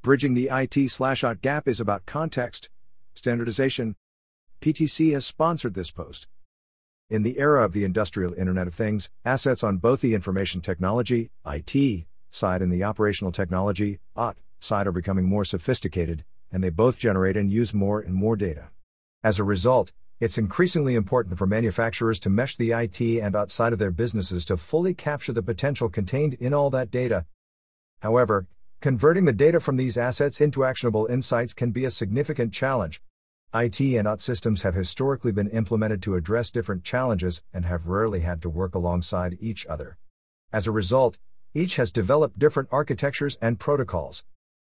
Bridging the IT/OT gap is about context, standardization. PTC has sponsored this post. In the era of the industrial Internet of Things, assets on both the information technology, IT, side and the operational technology, OT, side are becoming more sophisticated, and they both generate and use more and more data. As a result, it's increasingly important for manufacturers to mesh the IT and OT side of their businesses to fully capture the potential contained in all that data. However, converting the data from these assets into actionable insights can be a significant challenge. IT and OT systems have historically been implemented to address different challenges and have rarely had to work alongside each other. As a result, each has developed different architectures and protocols.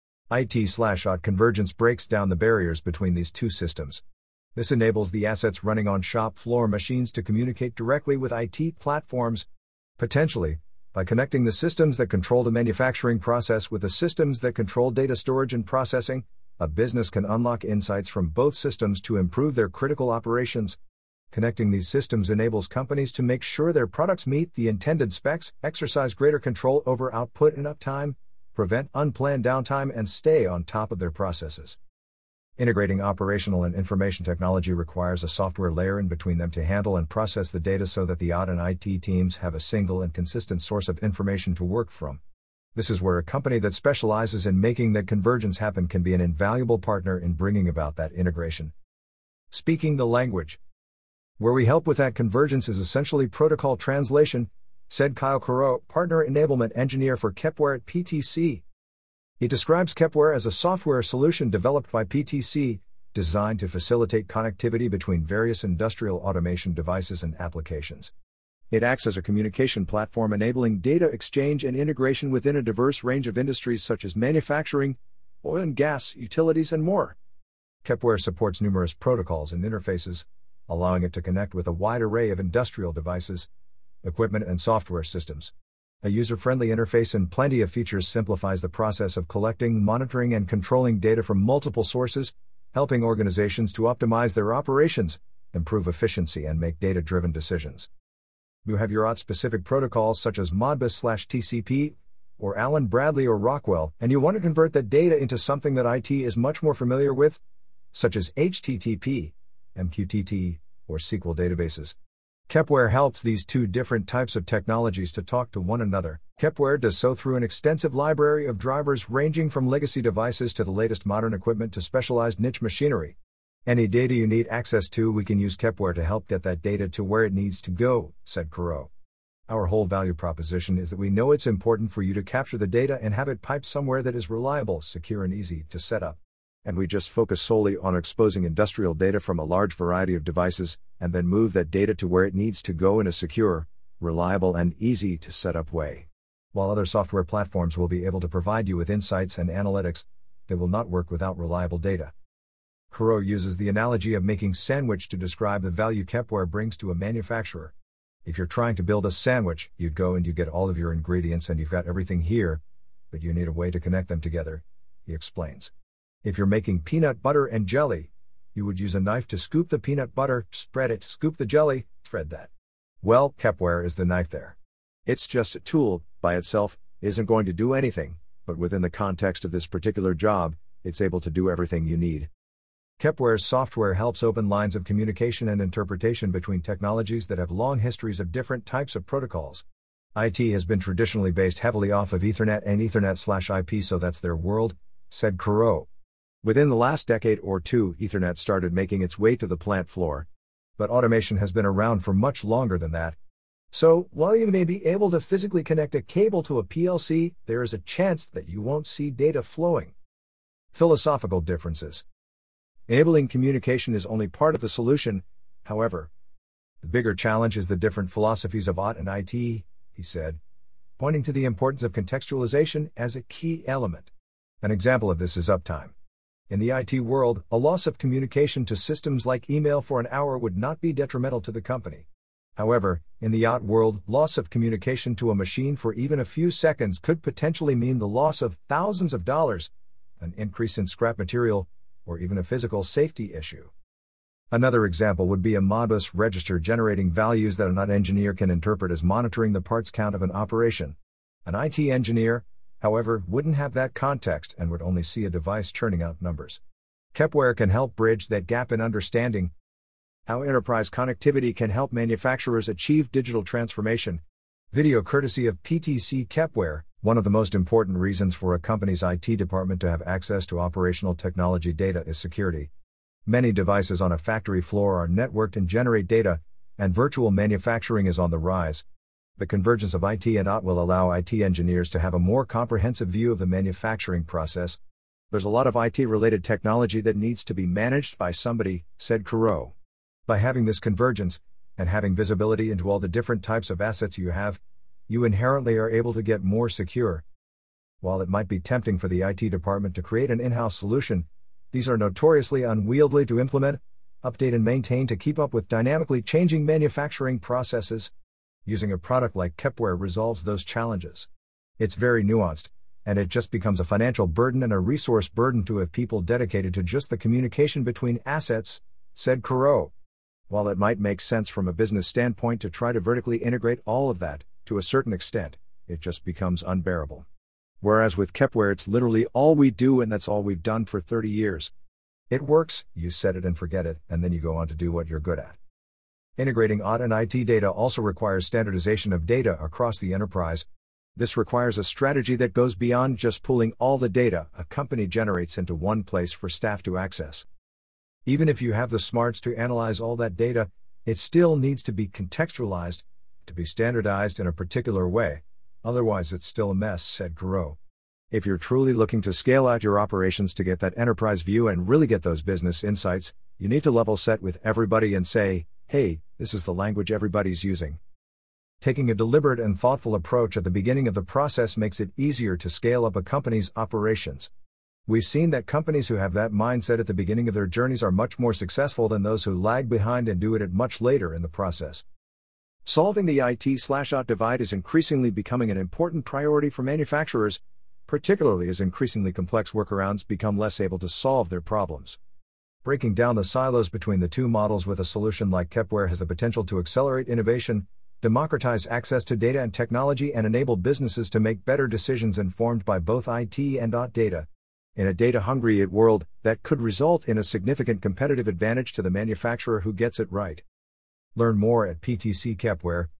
IT/OT convergence breaks down the barriers between these two systems. This enables the assets running on shop floor machines to communicate directly with IT platforms, potentially by connecting the systems that control the manufacturing process with the systems that control data storage and processing. A business can unlock insights from both systems to improve their critical operations. Connecting these systems enables companies to make sure their products meet the intended specs, exercise greater control over output and uptime, prevent unplanned downtime, and stay on top of their processes. Integrating operational and information technology requires a software layer in between them to handle and process the data so that the OT and IT teams have a single and consistent source of information to work from. This is where a company that specializes in making that convergence happen can be an invaluable partner in bringing about that integration. Speaking the language. Where we help with that convergence is essentially protocol translation, said Kyle Corot, partner enablement engineer for Kepware at PTC. He describes Kepware as a software solution developed by PTC, designed to facilitate connectivity between various industrial automation devices and applications. It acts as a communication platform enabling data exchange and integration within a diverse range of industries such as manufacturing, oil and gas, utilities, and more. Kepware supports numerous protocols and interfaces, allowing it to connect with a wide array of industrial devices, equipment, and software systems. A user-friendly interface and plenty of features simplifies the process of collecting, monitoring, and controlling data from multiple sources, helping organizations to optimize their operations, improve efficiency, and make data-driven decisions. You have your OT-specific protocols such as Modbus/TCP, or Allen Bradley or Rockwell, and you want to convert that data into something that IT is much more familiar with, such as HTTP, MQTT, or SQL databases. Kepware helps these two different types of technologies to talk to one another. Kepware does so through an extensive library of drivers ranging from legacy devices to the latest modern equipment to specialized niche machinery. Any data you need access to, we can use Kepware to help get that data to where it needs to go, said Corot. Our whole value proposition is that we know it's important for you to capture the data and have it piped somewhere that is reliable, secure, and easy to set up. And we just focus solely on exposing industrial data from a large variety of devices, and then move that data to where it needs to go in a secure, reliable, and easy to set up way. While other software platforms will be able to provide you with insights and analytics, they will not work without reliable data. Corot uses the analogy of making sandwich to describe the value Kepware brings to a manufacturer. If you're trying to build a sandwich, you'd go and you get all of your ingredients and you've got everything here, but you need a way to connect them together, he explains. If you're making peanut butter and jelly, you would use a knife to scoop the peanut butter, spread it, scoop the jelly, thread that. Well, Kepware is the knife there. It's just a tool, by itself, isn't going to do anything, but within the context of this particular job, it's able to do everything you need. Kepware's software helps open lines of communication and interpretation between technologies that have long histories of different types of protocols. IT has been traditionally based heavily off of Ethernet and Ethernet/IP, so that's their world, said Corot. Within the last decade or two, Ethernet started making its way to the plant floor. But automation has been around for much longer than that. So, while you may be able to physically connect a cable to a PLC, there is a chance that you won't see data flowing. Philosophical differences. Enabling communication is only part of the solution, however. The bigger challenge is the different philosophies of OT and IT, he said, pointing to the importance of contextualization as a key element. An example of this is uptime. In the IT world, a loss of communication to systems like email for an hour would not be detrimental to the company. However, in the OT world, loss of communication to a machine for even a few seconds could potentially mean the loss of thousands of dollars, an increase in scrap material, or even a physical safety issue. Another example would be a Modbus register generating values that an OT engineer can interpret as monitoring the parts count of an operation. An IT engineer, however, wouldn't have that context and would only see a device churning out numbers. Kepware can help bridge that gap in understanding how enterprise connectivity can help manufacturers achieve digital transformation. Video courtesy of PTC Kepware. One of the most important reasons for a company's IT department to have access to operational technology data is security. Many devices on a factory floor are networked and generate data, and virtual manufacturing is on the rise. The convergence of IT and OT will allow IT engineers to have a more comprehensive view of the manufacturing process. There's a lot of IT-related technology that needs to be managed by somebody, said Kuro. By having this convergence, and having visibility into all the different types of assets you have, you inherently are able to get more secure. While it might be tempting for the IT department to create an in-house solution, these are notoriously unwieldy to implement, update and maintain to keep up with dynamically changing manufacturing processes. Using a product like Kepware resolves those challenges. It's very nuanced, and it just becomes a financial burden and a resource burden to have people dedicated to just the communication between assets, said Kuro. While it might make sense from a business standpoint to try to vertically integrate all of that, to a certain extent, it just becomes unbearable. Whereas with Kepware it's literally all we do and that's all we've done for 30 years. It works, you set it and forget it, and then you go on to do what you're good at. Integrating OT and IT data also requires standardization of data across the enterprise. This requires a strategy that goes beyond just pulling all the data a company generates into one place for staff to access. Even if you have the smarts to analyze all that data, it still needs to be contextualized, to be standardized in a particular way, otherwise it's still a mess, said Kuro. If you're truly looking to scale out your operations to get that enterprise view and really get those business insights, you need to level set with everybody and say, hey, this is the language everybody's using. Taking a deliberate and thoughtful approach at the beginning of the process makes it easier to scale up a company's operations. We've seen that companies who have that mindset at the beginning of their journeys are much more successful than those who lag behind and do it at much later in the process. Solving the IT/OT divide is increasingly becoming an important priority for manufacturers, particularly as increasingly complex workarounds become less able to solve their problems. Breaking down the silos between the two models with a solution like Kepware has the potential to accelerate innovation, democratize access to data and technology, and enable businesses to make better decisions informed by both IT and OT data. In a data-hungry world, that could result in a significant competitive advantage to the manufacturer who gets it right. Learn more at PTC Kepware.